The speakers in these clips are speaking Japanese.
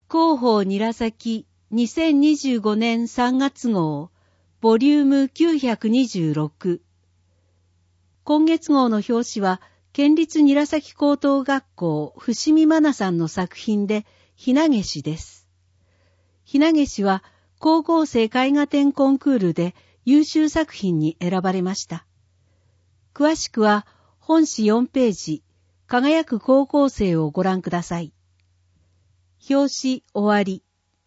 広報韮崎2025年3月号ボリューム926。今月号の表紙は県立韮崎高等学校伏見真奈さんの作品でひなげしです。ひなげしは高校生絵画展コンクールで優秀作品に選ばれました。詳しくは本誌4ページ輝く高校生をご覧ください。表紙終わり。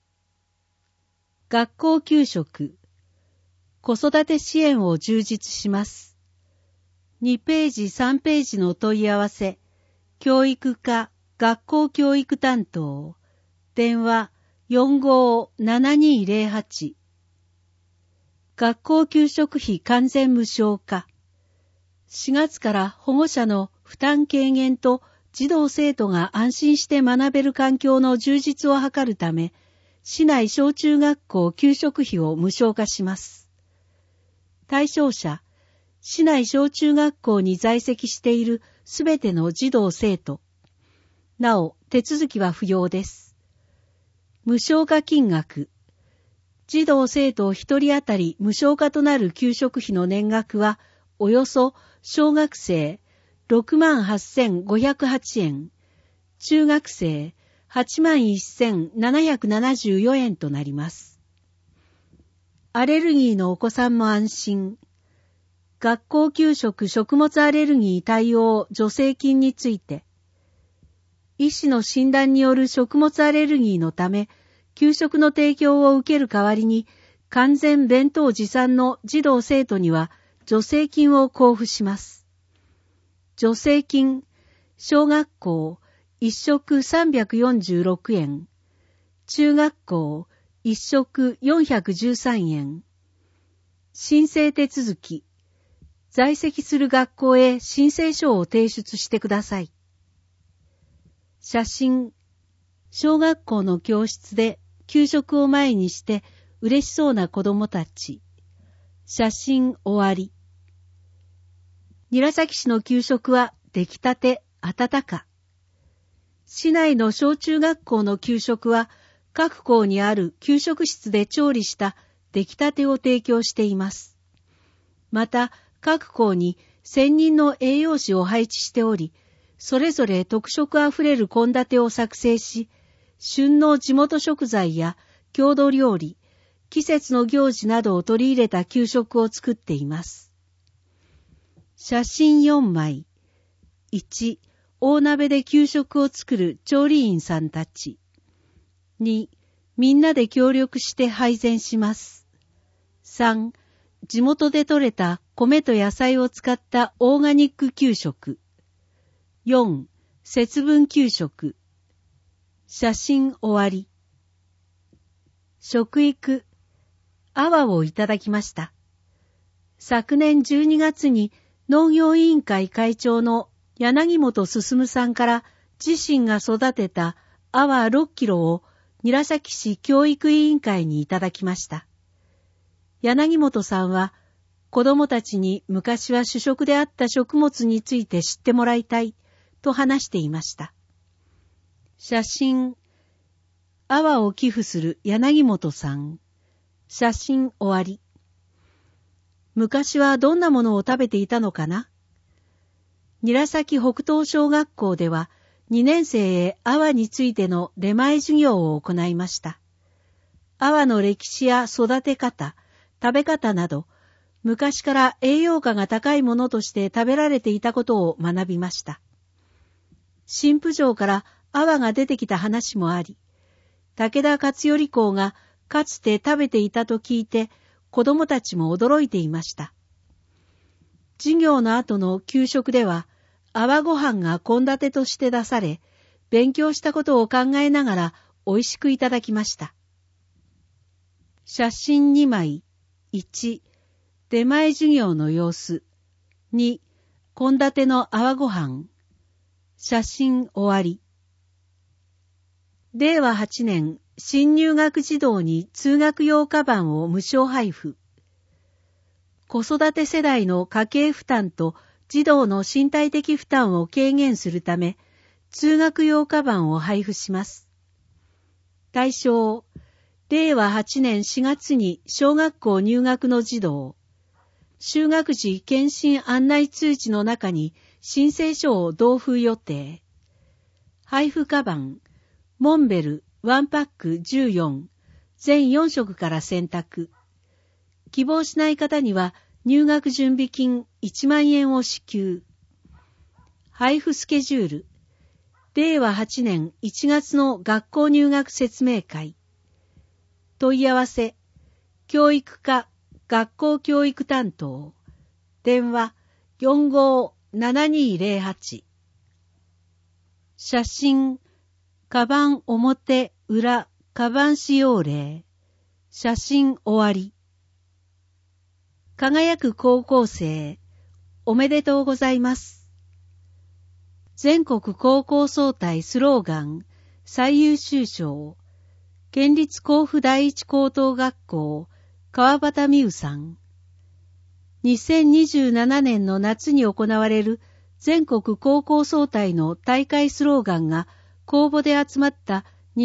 学校給食。子育て支援を充実します。2ページ3ページの問い合わせ。教育課学校教育担当。電話457208。学校給食費完全無償化。4月から保護者の負担軽減と児童生徒が安心して学べる環境の充実を図るため、市内小中学校給食費を無償化します。対象者、市内小中学校に在籍しているすべての児童生徒。なお、手続きは不要です。無償化金額。児童生徒1人当たり無償化となる給食費の年額は、およそ小学生68,508円、中学生81,774円となります。アレルギーのお子さんも安心。学校給食食物アレルギー対応助成金について、医師の診断による食物アレルギーのため、給食の提供を受ける代わりに、完全弁当持参の児童生徒には助成金を交付します。助成金、小学校1食346円、中学校1食413円。申請手続き、在籍する学校へ申請書を提出してください。写真、小学校の教室で給食を前にして嬉しそうな子供たち。写真終わり。韮崎市の給食は出来たて、温か。市内の小中学校の給食は各校にある給食室で調理した出来たてを提供しています。また各校に専任の栄養士を配置しており、それぞれ特色あふれる献立を作成し、旬の地元食材や郷土料理、季節の行事などを取り入れた給食を作っています。写真4枚。1、大鍋で給食を作る調理員さんたち。2、みんなで協力して配膳します。3、地元で採れた米と野菜を使ったオーガニック給食。4、節分給食。写真終わり。食育、アワをいただきました。昨年12月に農業委員会会長の柳本進さんから自身が育てたアワ6キロを韮崎市教育委員会にいただきました。柳本さんは子どもたちに昔は主食であった食物について知ってもらいたいと話していました。写真、アワを寄付する柳本さん。写真終わり。昔はどんなものを食べていたのかな？韮崎北東小学校では2年生へアワについての出前授業を行いました。アワの歴史や育て方、食べ方など、昔から栄養価が高いものとして食べられていたことを学びました。新婦城からアワが出てきた話もあり、武田勝頼公がかつて食べていたと聞いて、子供たちも驚いていました。授業の後の給食では、アワご飯が献立として出され、勉強したことを考えながら美味しくいただきました。写真2枚。1、出前授業の様子。2、献立のアワご飯。写真終わり。令和8年、新入学児童に通学用カバンを無償配布。子育て世代の家計負担と児童の身体的負担を軽減するため、通学用カバンを配布します。 対象、令和8年4月に小学校入学の児童。就学時検診案内通知の中に申請書を同封予定。配布カバン、モンベル1パック14、全4色から選択。希望しない方には入学準備金1万円を支給。配布スケジュール。令和8年1月の学校入学説明会。問い合わせ。教育課学校教育担当。電話457208。写真。カバン表裏カバン使用例。写真終わり。輝く高校生。おめでとうございます。全国高校総体スローガン最優秀賞。県立甲府第一高等学校川端美羽さん。2027年の夏に行われる全国高校総体の大会スローガンが公募で集まった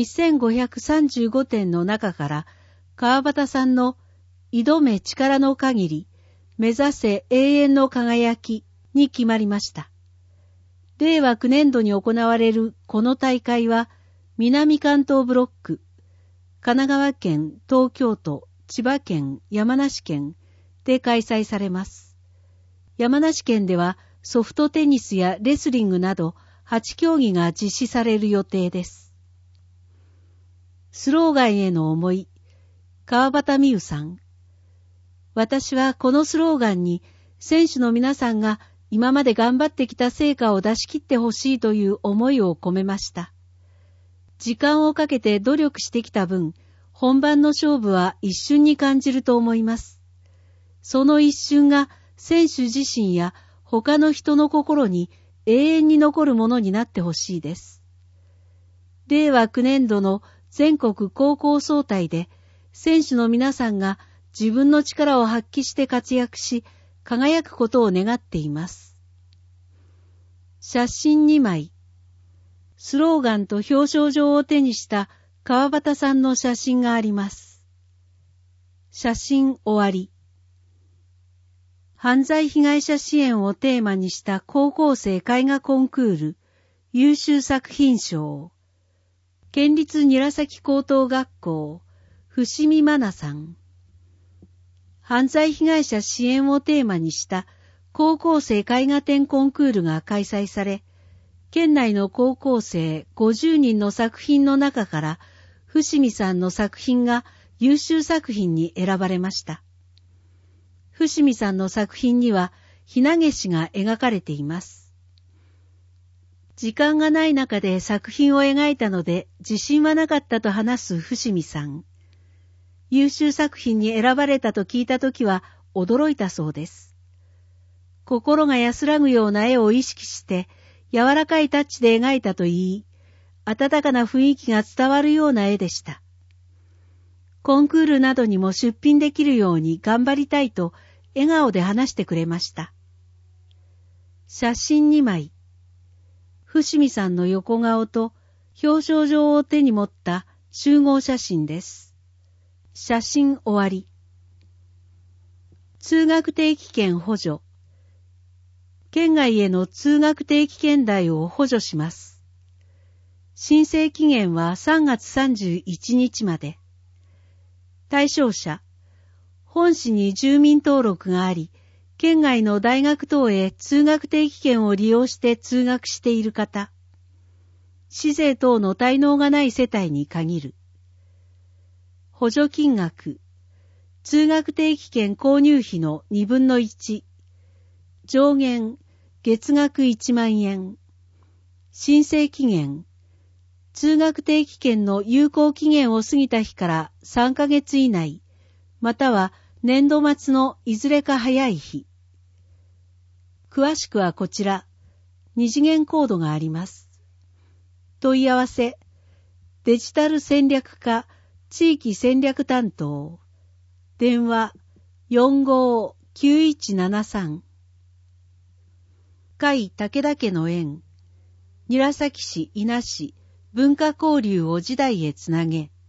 2535点の中から川端さんの挑め力の限り目指せ永遠の輝きに決まりました。令和9年度に行われるこの大会は南関東ブロック、神奈川県、東京都、千葉県、山梨県で開催されます。山梨県ではソフトテニスやレスリングなど8競技が実施される予定です。スローガンへの思い、川端美羽さん。私はこのスローガンに選手の皆さんが今まで頑張ってきた成果を出し切ってほしいという思いを込めました。時間をかけて努力してきた分、本番の勝負は一瞬に感じると思います。その一瞬が選手自身や他の人の心に永遠に残るものになってほしいです。令和9年度の全国高校総体で選手の皆さんが自分の力を発揮して活躍し、輝くことを願っています。写真2枚。スローガンと表彰状を手にした川端さんの写真があります。写真終わり。犯罪被害者支援をテーマにした高校生絵画コンクール優秀作品賞。県立韮崎高等学校伏見真奈さん。犯罪被害者支援をテーマにした高校生絵画展コンクールが開催され、県内の高校生50人の作品の中から伏見さんの作品が優秀作品に選ばれました。伏見さんの作品にはひなげしが描かれています。時間がない中で作品を描いたので自信はなかったと話す伏見さん。優秀作品に選ばれたと聞いたときは驚いたそうです。心が安らぐような絵を意識して柔らかいタッチで描いたと言い、温かな雰囲気が伝わるような絵でした。コンクールなどにも出品できるように頑張りたいと笑顔で話してくれました。写真2枚。伏見さんの横顔と表彰状を手に持った集合写真です。写真終わり。通学定期券補助。県外への通学定期券代を補助します。申請期限は3月31日まで。対象者、本市に住民登録があり、県外の大学等へ通学定期券を利用して通学している方、市税等の滞納がない世帯に限る。補助金額、通学定期券購入費の2分の1、上限、月額1万円、申請期限、通学定期券の有効期限を過ぎた日から3ヶ月以内、または年度末のいずれか早い日。詳しくはこちら、2次元コードがあります。問い合わせ、デジタル戦略課地域戦略担当、電話459173。甲斐武田家の縁、韮崎市伊那市文化交流を時代へつなげ。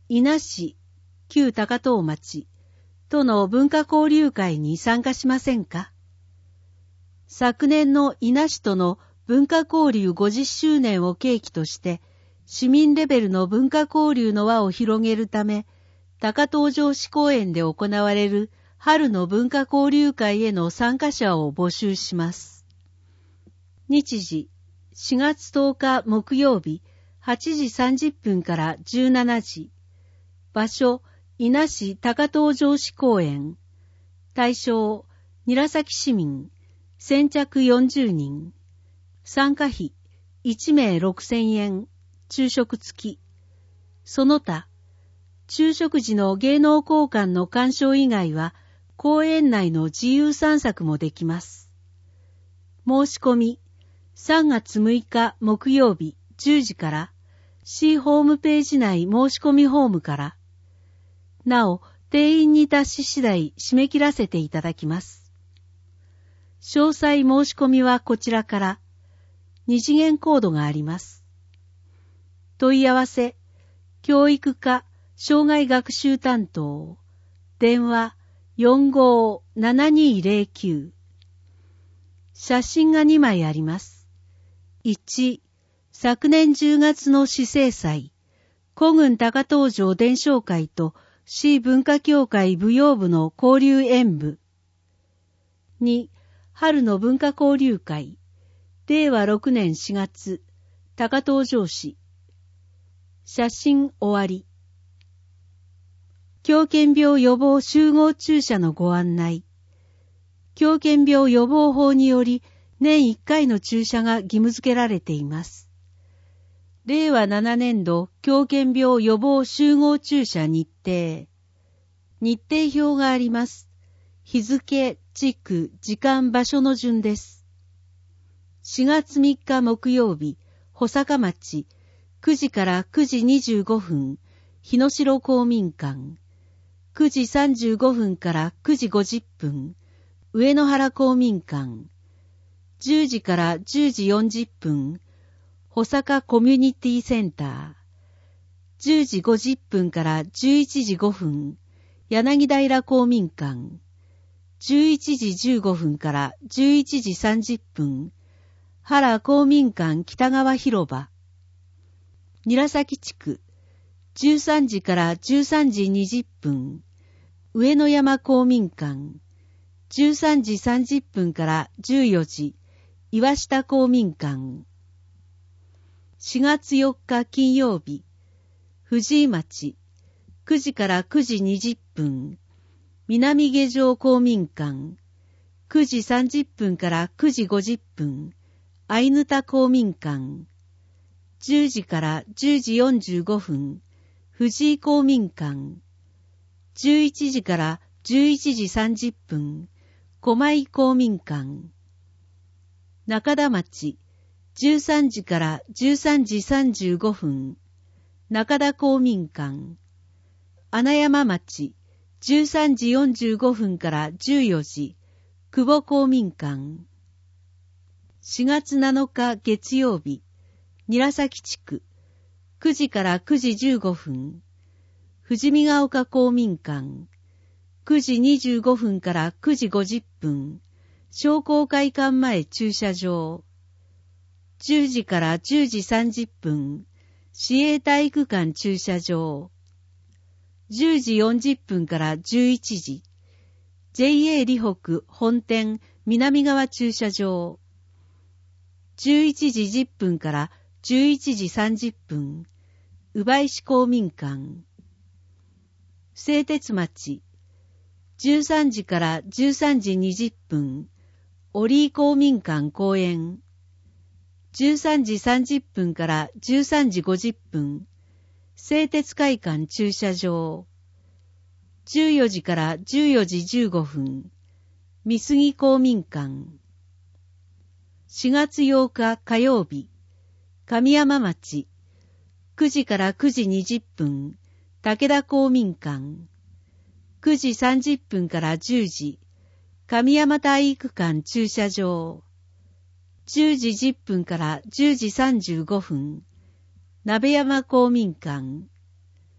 伊那市、旧高遠町との文化交流会に参加しませんか？昨年の伊那市との文化交流50周年を契機として、市民レベルの文化交流の輪を広げるため、高遠城址公園で行われる春の文化交流会への参加者を募集します。日時、4月10日木曜日、8時30分から17時。場所、伊那市高遠城址公園。対象、韮崎市民。先着40人。参加費、1名6000円。昼食付き。その他、昼食時の芸能交換の鑑賞以外は、公園内の自由散策もできます。申し込み、3月6日木曜日10時から、市ホームページ内申し込みフォームから。なお、定員に達し次第締め切らせていただきます。詳細申し込みはこちらから、2次元コードがあります。問い合わせ、教育課障害学習担当、電話457209。写真が2枚あります。1、昨年10月の市政祭、古郡高遠城伝承会と市文化協会舞踊部の交流演舞。2、春の文化交流会、令和6年4月、高遠城市。写真終わり。狂犬病予防集合注射のご案内。狂犬病予防法により、年1回の注射が義務付けられています。令和7年度狂犬病予防集合注射日程。日程表があります。日付、地区、時間、場所の順です。4月3日木曜日、穂坂町、9時から9時25分、日野城公民館。9時35分から9時50分、上野原公民館。10時から10時40分、穂坂コミュニティセンター。10時50分から11時5分、柳平公民館。11時15分から11時30分、原公民館北側広場。韮崎地区、13時から13時20分、上野山公民館。13時30分から14時、岩下公民館。4月4日金曜日、藤井町、9時から9時20分、南下城公民館。9時30分から9時50分、相ぬた公民館。10時から10時45分、藤井公民館。11時から11時30分、狛江公民館。中田町、13時から13時35分、中田公民館。穴山町、13時45分から14時、久保公民館。4月7日月曜日、韮崎地区、9時から9時15分、富士見ヶ丘公民館。9時25分から9時50分、商工会館前駐車場。10時から10時30分、市営体育館駐車場。10時40分から11時、JA 里北本店南側駐車場。11時10分から11時30分、宇部石公民館。製鉄町、13時から13時20分、折居公民館公園。13時30分から13時50分、製鉄会館駐車場。14時から14時15分、美杉公民館。4月8日火曜日、神山町、9時から9時20分、武田公民館。9時30分から10時、神山体育館駐車場。10時10分から10時35分、鍋山公民館。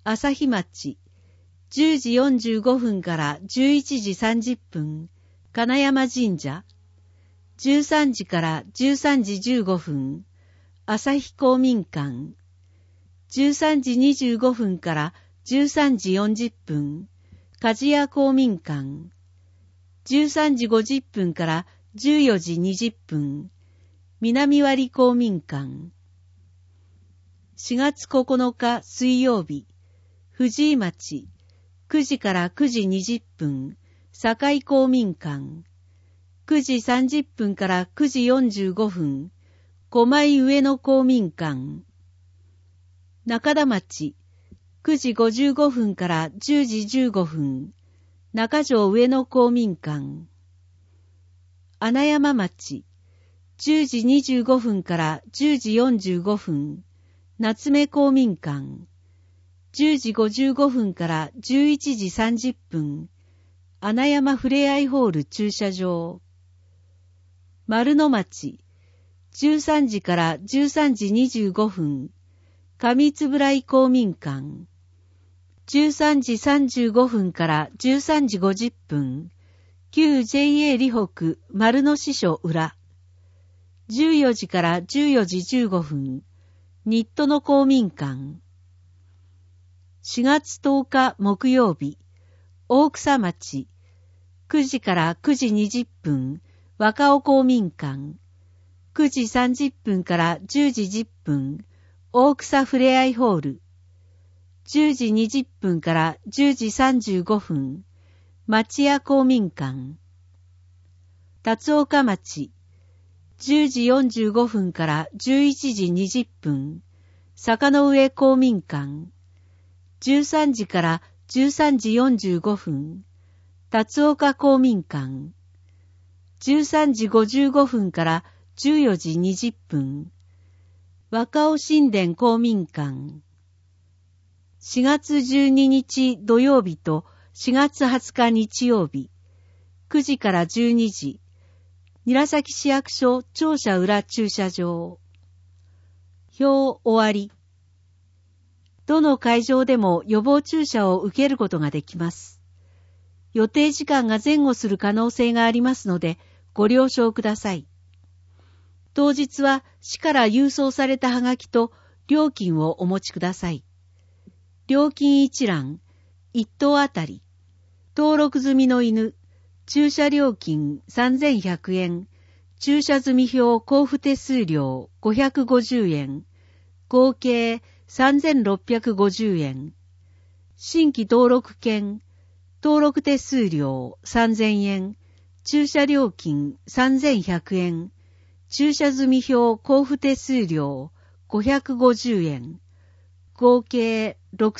朝日町、10時45分から11時30分、金山神社、13時から13時15分、朝日公民館、13時25分から13時40分、梶屋公民館、13時50分から14時20分、南割公民館。4月9日水曜日、藤井町、9時から9時20分、堺公民館、9時30分から9時45分、狛江上野公民館、中田町、9時55分から10時15分、中条上野公民館、穴山町、10時25分から10時45分、夏目公民館、10時55分から11時30分、穴山ふれあいホール駐車場、丸の町、13時から13時25分、上円井公民館、13時35分から13時50分、旧 JA 里北丸の支所裏、14時から14時15分、日都の公民館。4月10日木曜日、大草町、9時から9時20分、若尾公民館、9時30分から10時10分、大草ふれあいホール、10時20分から10時35分、町屋公民館、辰岡町、10時45分から11時20分、坂の上公民館、13時から13時45分、辰岡公民館、13時55分から14時20分、若尾神殿公民館。4月12日土曜日と4月20日日曜日、9時から12時、韮崎市役所庁舎裏駐車場。表終わり。どの会場でも予防注射を受けることができます。予定時間が前後する可能性がありますので、ご了承ください。当日は市から郵送されたはがきと料金をお持ちください。料金一覧、1頭あたり、登録済みの犬、駐車料金3100円、駐車済み表交付手数料550円、合計3650円。新規登録券、登録手数料3000円、駐車料金3100円、駐車済み表交付手数料550円、合計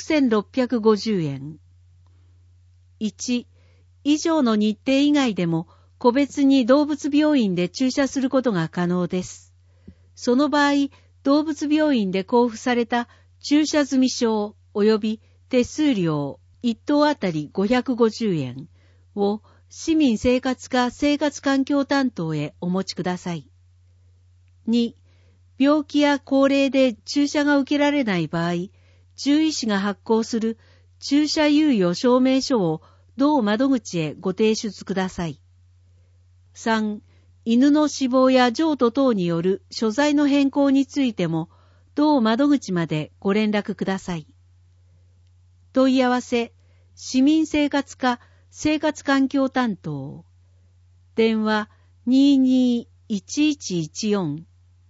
6650円。1、以上の日程以外でも個別に動物病院で注射することが可能です。その場合、動物病院で交付された注射済証及び手数料1頭あたり550円を市民生活課生活環境担当へお持ちください。2、病気や高齢で注射が受けられない場合、獣医師が発行する注射猶予証明書を同窓口へご提出ください。3、犬の死亡や譲渡等による所在の変更についても、同窓口までご連絡ください。問い合わせ、市民生活課生活環境担当。電話221114。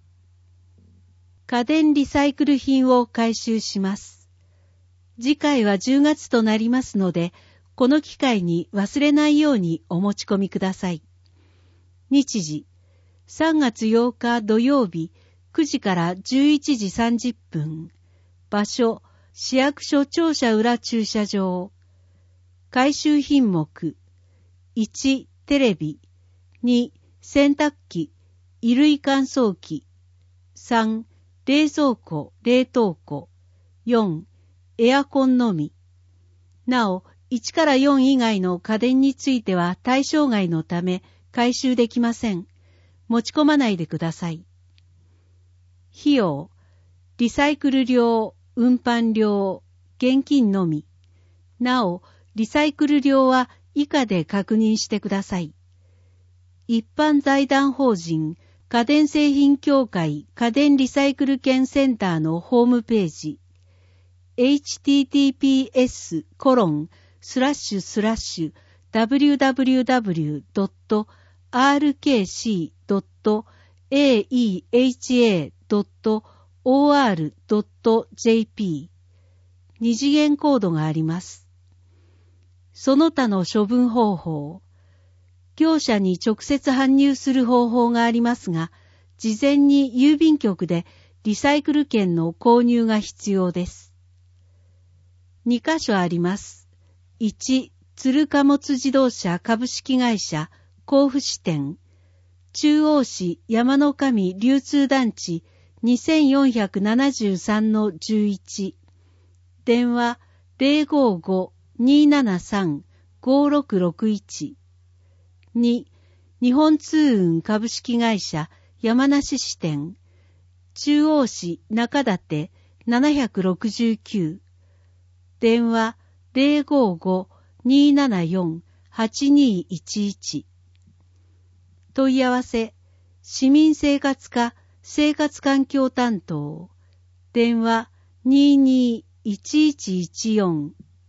家電リサイクル品を回収します。次回は10月となりますので、この機会に忘れないようにお持ち込みください。日時、3月8日土曜日9時から11時30分。場所、市役所庁舎裏駐車場。回収品目、1、テレビ、2、洗濯機、衣類乾燥機、3、冷蔵庫、冷凍庫、4、エアコンのみ。なお、1から4以外の家電については対象外のため回収できません。持ち込まないでください。費用、リサイクル料、運搬料、 現金のみ。なお、リサイクル量は以下で確認してください。一般財団法人家電製品協会家電リサイクル券センターのホームページ https://www.rkc.aeha.or.jp 二次元コードがあります。その他の処分方法、業者に直接搬入する方法がありますが、事前に郵便局でリサイクル券の購入が必要です。2カ所あります。1、鶴貨物自動車株式会社甲府支店、中央市山の神流通団地 2473-11、電話 055-273-5661、2、日本通運株式会社山梨支店、中央市中立769、電話 055-274-8211、問い合わせ、市民生活課生活環境担当、電話 22-1114、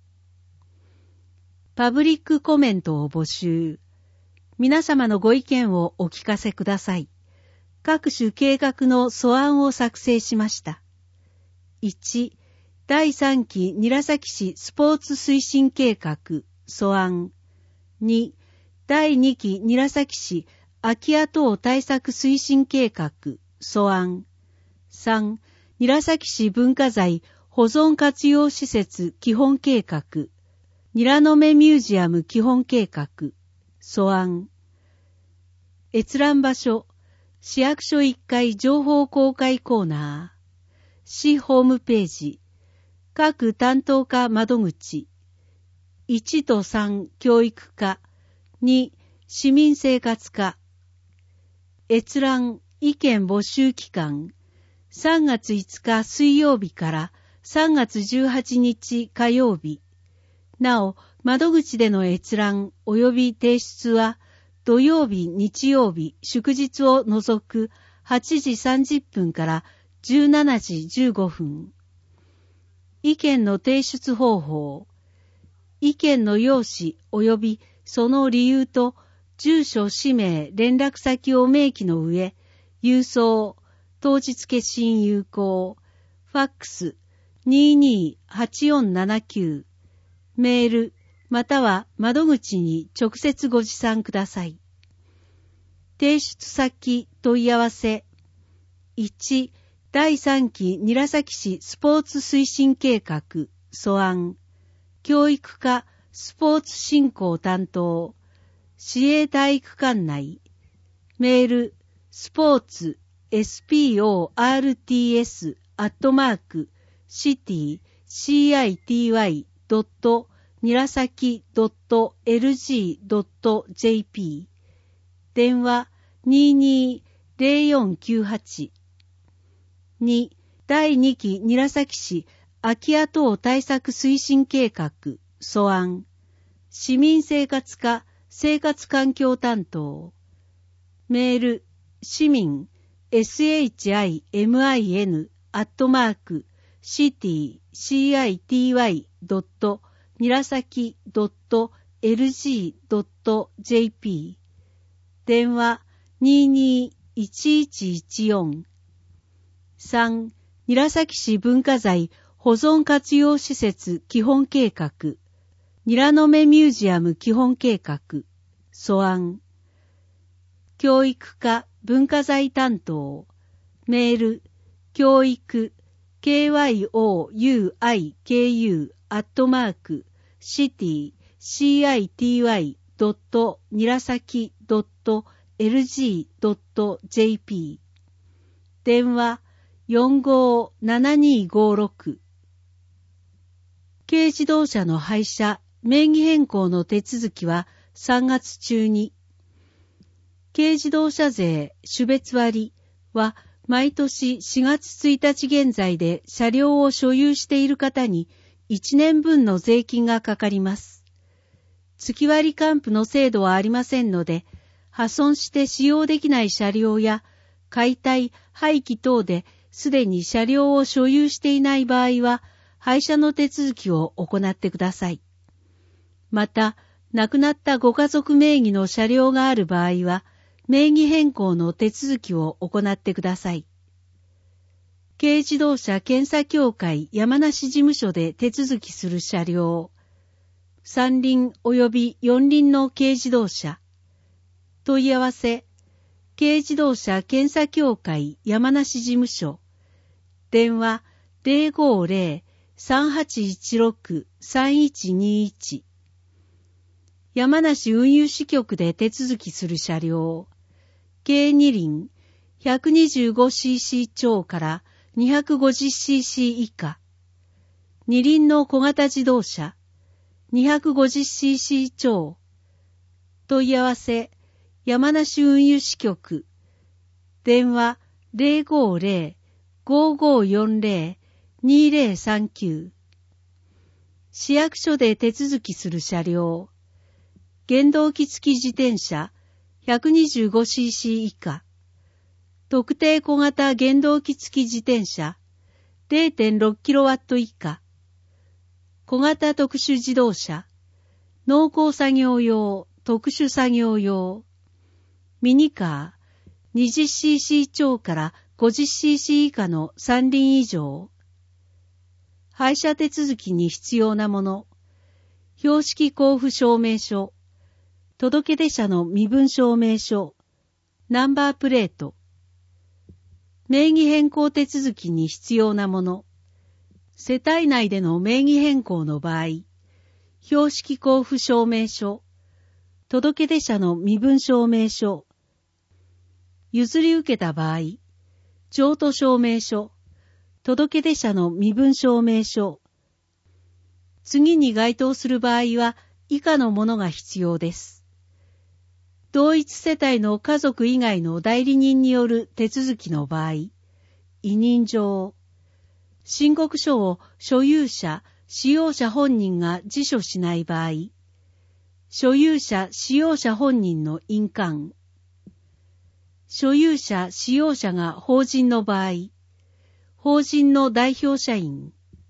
パブリックコメントを募集。皆様のご意見をお聞かせください。各種計画の素案を作成しました。1、第3期韮崎市スポーツ推進計画素案。2、第2期韮崎市空き家等対策推進計画素案。3、韮崎市文化財保存活用施設基本計画韮の目ミュージアム基本計画素案。閲覧場所、市役所1階情報公開コーナー、市ホームページ、各担当課窓口、1と3教育課、2市民生活課、閲覧意見募集期間、3月5日水曜日から3月18日火曜日。なお、窓口での閲覧及び提出は、土曜日、日曜日、祝日を除く8時30分から17時15分。意見の提出方法。意見の要旨及びその理由と住所、氏名、連絡先を明記の上、郵送、当日消印有効、ファックス228479、メール、または窓口に直接ご持参ください。提出先問い合わせ。1、第3期韮崎市スポーツ推進計画素案。教育課スポーツ振興担当。市営体育館内。メール、スポーツ sports@city.nirasaki.lg.jp 電話 22-0498 2、第2期韮崎市空き家等対策推進計画素案。市民生活課生活環境担当。メール、市民city.city.nirasaki.lg.jp 電話 22-1114 3、韮崎市文化財保存活用施設基本計画韮の目ミュージアム基本計画素案。教育課文化財担当。メール、教育、kyouiku@city.nirasaki.lg.jp 電話457256。軽自動車の廃車、名義変更の手続きは3月中に。軽自動車税種別割は毎年4月1日現在で車両を所有している方に 1年分の税金がかかります。月割還付の制度はありませんので、破損して使用できない車両や解体、廃棄等ですでに車両を所有していない場合は、廃車の手続きを行ってください。また、亡くなったご家族名義の車両がある場合は、名義変更の手続きを行ってください。軽自動車検査協会山梨事務所で手続きする車両、三輪及び四輪の軽自動車、問い合わせ、軽自動車検査協会山梨事務所、電話050-3816-3121、山梨運輸支局で手続きする車両、軽二輪 125cc 超から 250cc 以下、二輪の小型自動車 250cc 超、問い合わせ、山梨運輸支局、電話050-5540-2039、市役所で手続きする車両、原動機付き自転車 125cc 以下、特定小型原動機付き自転車 0.6kW 以下、小型特殊自動車、農耕作業用、特殊作業用、ミニカー 20cc 超から 50cc 以下の三輪以上、廃車手続きに必要なもの、標識交付証明書、届出者の身分証明書、ナンバープレート、名義変更手続きに必要なもの、世帯内での名義変更の場合、標識交付証明書、届出者の身分証明書、譲り受けた場合、譲渡証明書、届出者の身分証明書、次に該当する場合は以下のものが必要です。同一世帯の家族以外の代理人による手続きの場合、委任状、申告書を所有者、使用者本人が自所しない場合、所有者、使用者本人の印鑑、所有者、使用者が法人の場合、法人の代表社員。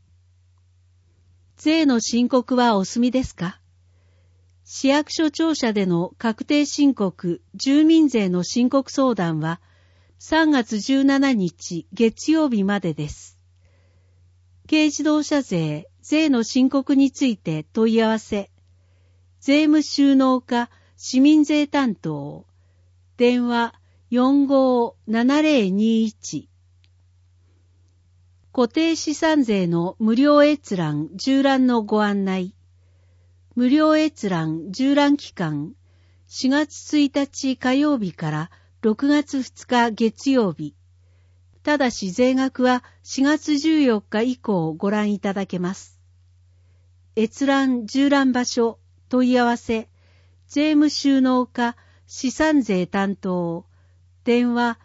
税の申告はお済みですか？市役所庁舎での確定申告、住民税の申告相談は3月17日月曜日までです。軽自動車税、税の申告について問い合わせ、税務収納課市民税担当、電話457021、固定資産税の無料閲覧・縦覧のご案内、無料閲覧・縦覧期間、4月1日火曜日から6月2日月曜日。ただし税額は4月14日以降ご覧いただけます。閲覧・縦覧場所、問い合わせ、税務収納課資産税担当、電話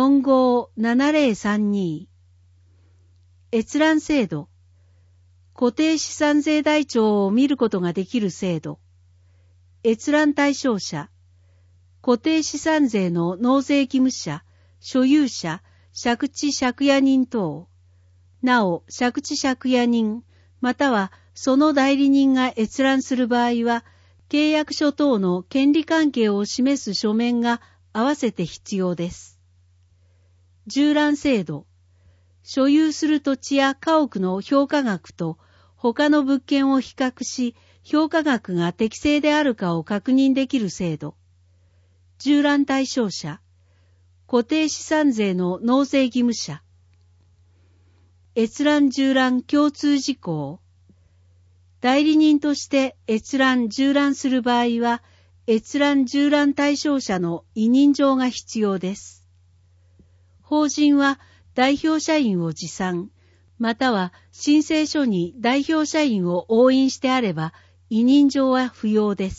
457032。閲覧制度、固定資産税台帳を見ることができる制度。閲覧対象者、固定資産税の納税義務者、所有者、借地借家人等。なお、借地借家人、またはその代理人が閲覧する場合は、契約書等の権利関係を示す書面が合わせて必要です。縦覧制度、所有する土地や家屋の評価額と他の物件を比較し、評価額が適正であるかを確認できる制度。縦覧対象者、固定資産税の納税義務者。閲覧縦覧共通事項。代理人として閲覧縦覧する場合は、閲覧縦覧対象者の委任状が必要です。法人は代表社員を持参、または申請書に代表社員を押印してあれば、委任状は不要です。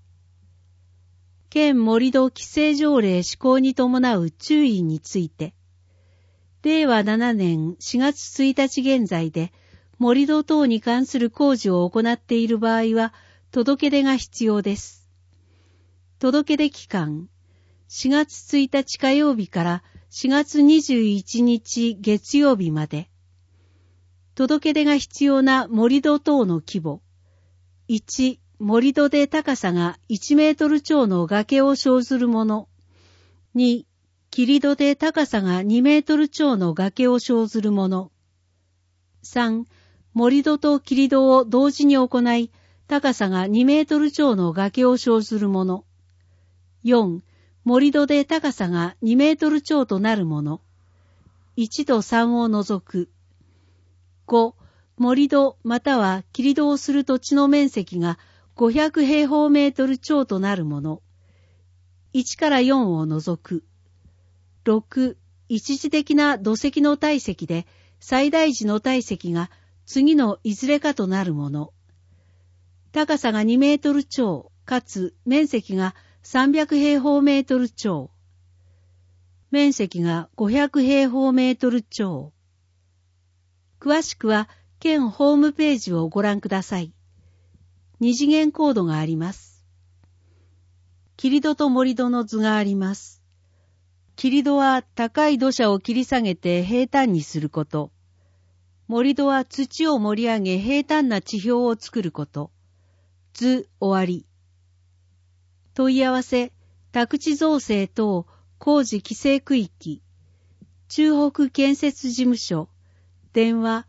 県盛土規制条例施行に伴う注意について、令和7年4月1日現在で、 盛り土等に関する工事を行っている場合は、届け出が必要です。届け出期間、4月1日火曜日から4月21日月曜日まで。届け出が必要な盛り土等の規模。1、盛り土で高さが1メートル超の崖を生ずるもの。2、切り土で高さが2メートル超の崖を生ずるもの。3、盛り土と切り土を同時に行い、高さが2メートル超の崖を生ずるもの。4、盛り土で高さが2メートル超となるもの。1と3を除く。5、盛り土または切り土をする土地の面積が500平方メートル超となるもの。1から4を除く。6、一時的な土石の体積で最大時の体積が次のいずれかとなるもの。高さが2メートル超、かつ面積が300平方メートル超。面積が500平方メートル超。詳しくは県ホームページをご覧ください。二次元コードがあります。切り土と盛り土の図があります。切り土は高い土砂を切り下げて平坦にすること。盛り土は土を盛り上げ平坦な地表を作ること。図終わり。問い合わせ、宅地造成等工事規制区域。中北建設事務所。電話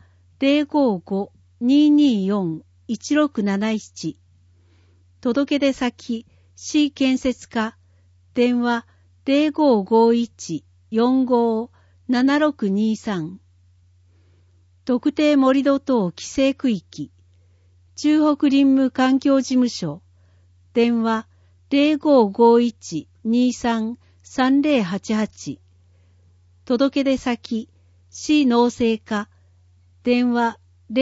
055-224-1677。届け出先、市建設課。電話0551-45-7623。特定盛り土等規制区域。中北林務環境事務所。電話0551-23-3088。届け出先、市農政課。電話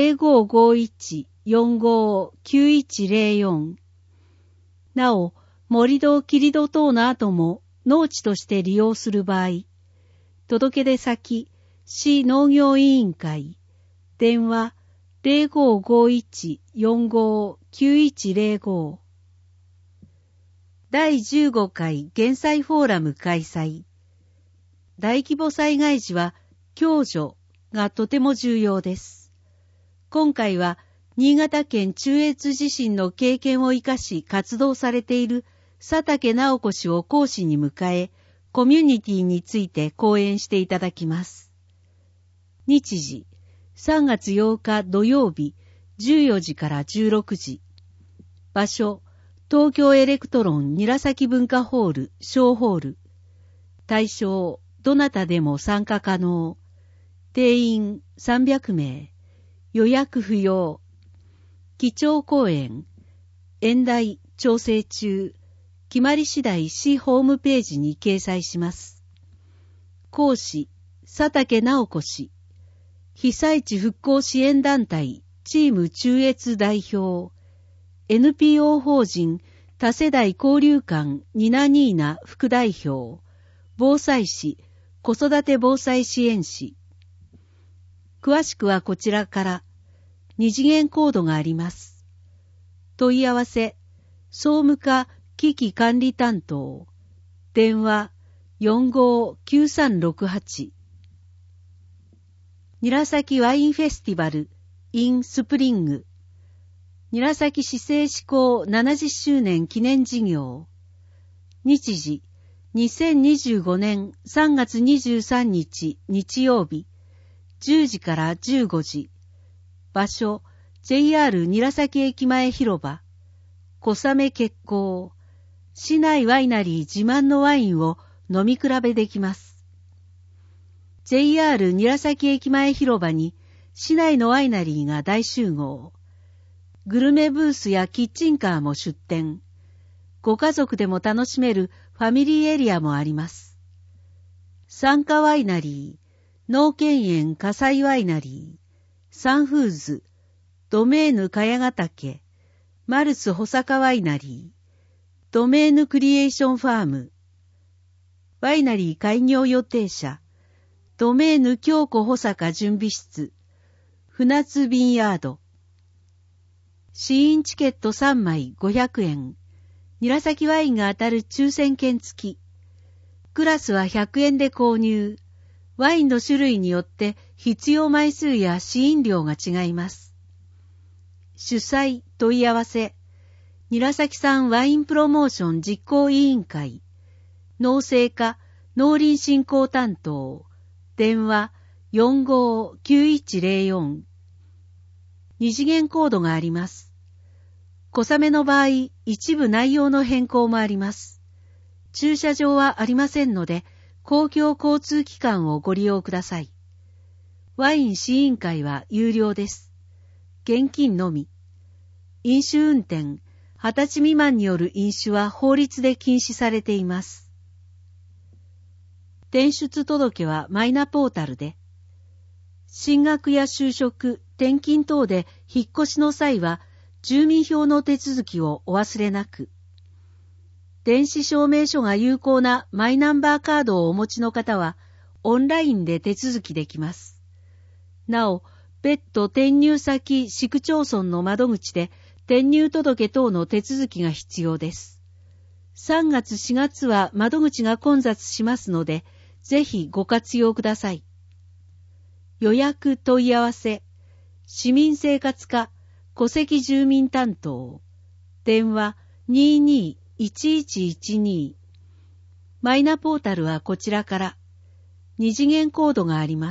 0551-45-9104。なお、盛り土切り土等の後も農地として利用する場合、届け出先、市農業委員会。電話0551-45-9105。第15回減災フォーラム開催。大規模災害時は共助がとても重要です。今回は新潟県中越地震の経験を生かし活動されている佐竹直子氏を講師に迎え、コミュニティについて講演していただきます。日時、3月8日土曜日、14時から16時。場所、東京エレクトロン韮崎文化ホール小ホール。対象、どなたでも参加可能。定員300名。予約不要。基調講演。演題調整中。決まり次第市ホームページに掲載します。講師、佐竹直子氏。被災地復興支援団体チーム中越代表。NPO 法人多世代交流館ニナニーナ副代表。防災士、子育て防災支援士。詳しくはこちらから二次元コードがあります。問い合わせ、総務課危機管理担当。電話459368。韮崎ワインフェスティバル in スプリング。韮崎市政施行70周年記念事業。日時、2025年3月23日日曜日、10時から15時。場所、JR 韮崎駅前広場。小雨決行。市内ワイナリー自慢のワインを飲み比べできます。JR 韮崎駅前広場に市内のワイナリーが大集合。グルメブースやキッチンカーも出店。ご家族でも楽しめるファミリーエリアもあります。参加ワイナリー、農研園火災ワイナリー、サンフーズ、ドメーヌ茅ヶ岳、マルス保坂ワイナリー、ドメーヌクリエーションファーム、ワイナリー開業予定者、ドメーヌ京子保坂準備室、 船津ビンヤード。試飲チケット3枚500円。韮崎ワインが当たる抽選券付き。グラスは100円で購入。ワインの種類によって必要枚数や試飲量が違います。主催問い合わせ。韮崎産ワインプロモーション実行委員会。農政課農林振興担当。電話459104。二次元コードがあります。小雨の場合、一部内容の変更もあります。駐車場はありませんので、公共交通機関をご利用ください。ワイン試飲会は有料です。現金のみ。飲酒運転、20歳未満による飲酒は法律で禁止されています。転出届はマイナポータルで、進学や就職、転勤等で引っ越しの際は、住民票の手続きをお忘れなく。電子証明書が有効なマイナンバーカードをお持ちの方は、オンラインで手続きできます。なお、別途転入先市区町村の窓口で転入届等の手続きが必要です。3月4月は窓口が混雑しますので、ぜひご活用ください。予約問い合わせ、市民生活課戸籍住民担当、電話221112。マイナポータルはこちらから、二次元コードがあります。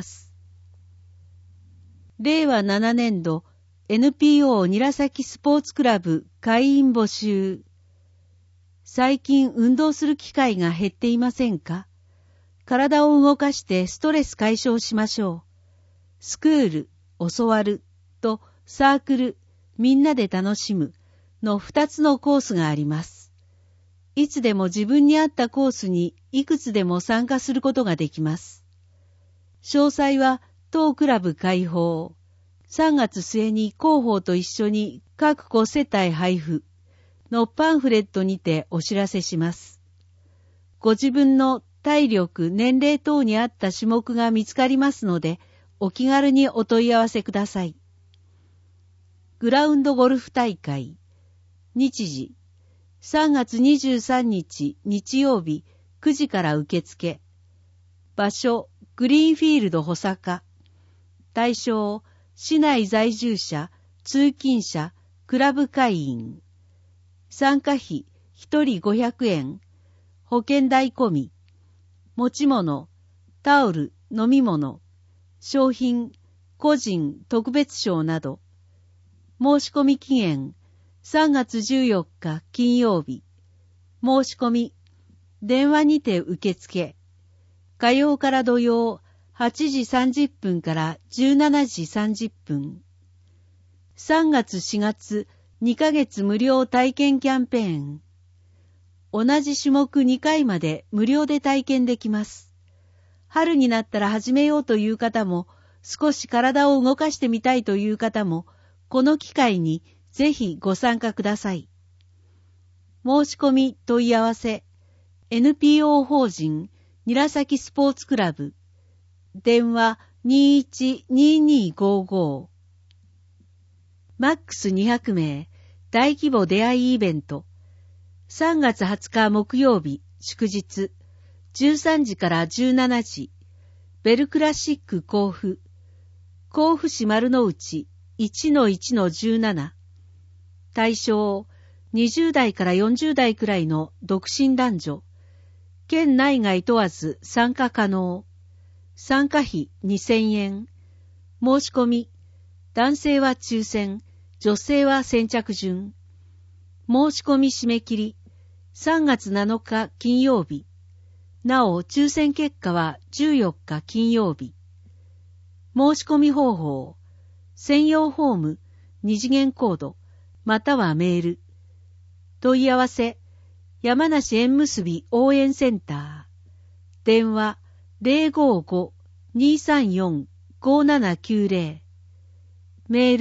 令和7年度 NPO 韮崎スポーツクラブ会員募集。最近運動する機会が減っていませんか？体を動かしてストレス解消しましょう。スクール、教わるとサークル、みんなで楽しむの2つのコースがあります。いつでも自分に合ったコースにいくつでも参加することができます。詳細は当クラブ開放。3月末に広報と一緒に各個世帯配布のパンフレットにてお知らせします。ご自分の体力、年齢等に合った種目が見つかりますので、お気軽にお問い合わせください。グラウンドゴルフ大会。日時。3月23日日曜日9時から受付。場所、グリーンフィールド保坂。対象、市内在住者、通勤者、クラブ会員。参加費、1人500円。保険代込み。持ち物、タオル、飲み物、商品、個人、特別賞など。申し込み期限、3月14日金曜日。申し込み、電話にて受付。火曜から土曜、8時30分から17時30分。3月4月、2ヶ月無料体験キャンペーン。同じ種目2回まで無料で体験できます。春になったら始めようという方も、少し体を動かしてみたいという方も、この機会にぜひご参加ください。申し込み問い合わせ、NPO 法人韮崎スポーツクラブ、電話212255。マックス200名、大規模出会いイベント。3月20日木曜日、祝日、13時から17時、ベルクラシック甲府、甲府市丸の内 1-1-17。対象、20代から40代くらいの独身男女、県内外問わず参加可能。参加費2000円。申し込み、男性は抽選、女性は先着順。申し込み締め切り、3月7日金曜日。なお、抽選結果は14日金曜日。申し込み方法、専用フォーム、二次元コード、またはメール。問い合わせ、山梨縁結び応援センター。電話、055-234-5790。メー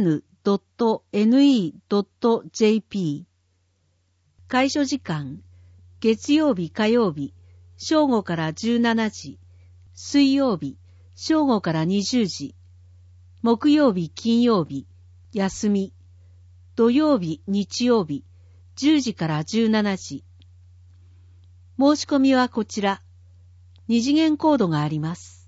ル、msc-yamanasi@abeam.ocn.ne.jp。開所時間、 月曜日火曜日、正午から17時、水曜日、正午から20時、木曜日金曜日、休み、土曜日日曜日、10時から17時。申し込みはこちら。二次元コードがあります。